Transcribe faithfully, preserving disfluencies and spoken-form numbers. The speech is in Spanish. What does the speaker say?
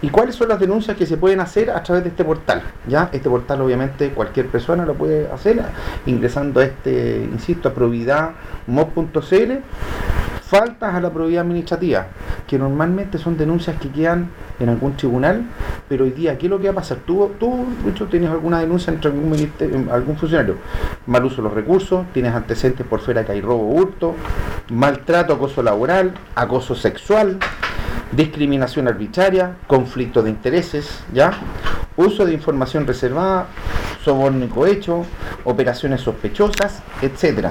¿Y cuáles son las denuncias que se pueden hacer a través de este portal? Ya, este portal obviamente cualquier persona lo puede hacer ingresando a este, insisto, a probidad mob punto c l. Faltas a la probidad administrativa, que normalmente son denuncias que quedan en algún tribunal, pero hoy día, ¿qué es lo que va a pasar? Tú, tú Lucho, tienes alguna denuncia entre algún, ministerio, algún funcionario, mal uso de los recursos, tienes antecedentes por fuera que hay robo, hurto, maltrato, acoso laboral, acoso sexual, discriminación arbitraria, conflicto de intereses, ¿ya? Uso de información reservada, soborno y cohecho, operaciones sospechosas, etcétera.